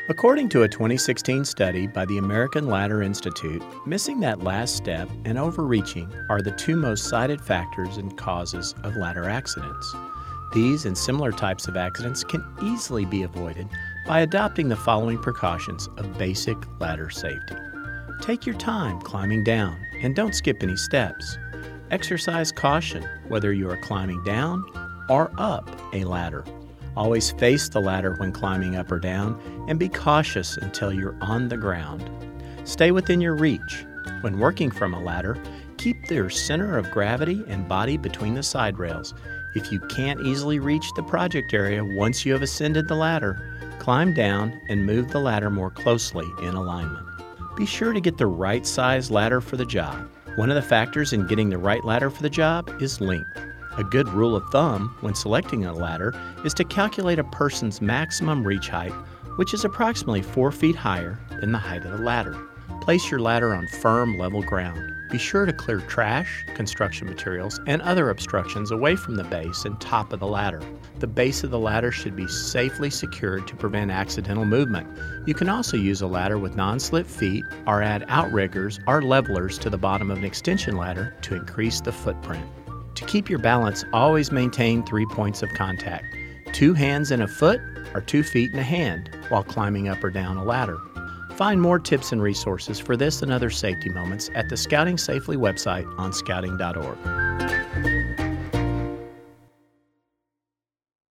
According to a 2016 study by the American Ladder Institute, missing that last step and overreaching are the two most cited factors and causes of ladder accidents. These and similar types of accidents can easily be avoided by adopting the following precautions of basic ladder safety. Take your time climbing down and don't skip any steps. Exercise caution whether you are climbing down or up a ladder. Always face the ladder when climbing up or down and be cautious until you're on the ground. Stay within your reach. When working from a ladder, keep your center of gravity and body between the side rails. If you can't easily reach the project area once you have ascended the ladder, climb down and move the ladder more closely in alignment. Be sure to get the right size ladder for the job. One of the factors in getting the right ladder for the job is length. A good rule of thumb when selecting a ladder is to calculate a person's maximum reach height, which is approximately 4 feet higher than the height of the ladder. Place your ladder on firm, level ground. Be sure to clear trash, construction materials, and other obstructions away from the base and top of the ladder. The base of the ladder should be safely secured to prevent accidental movement. You can also use a ladder with non-slip feet or add outriggers or levelers to the bottom of an extension ladder to increase the footprint. To keep your balance, always maintain 3 points of contact: 2 hands and a foot or 2 feet and a hand while climbing up or down a ladder. Find more tips and resources for this and other safety moments at the Scouting Safely website on scouting.org.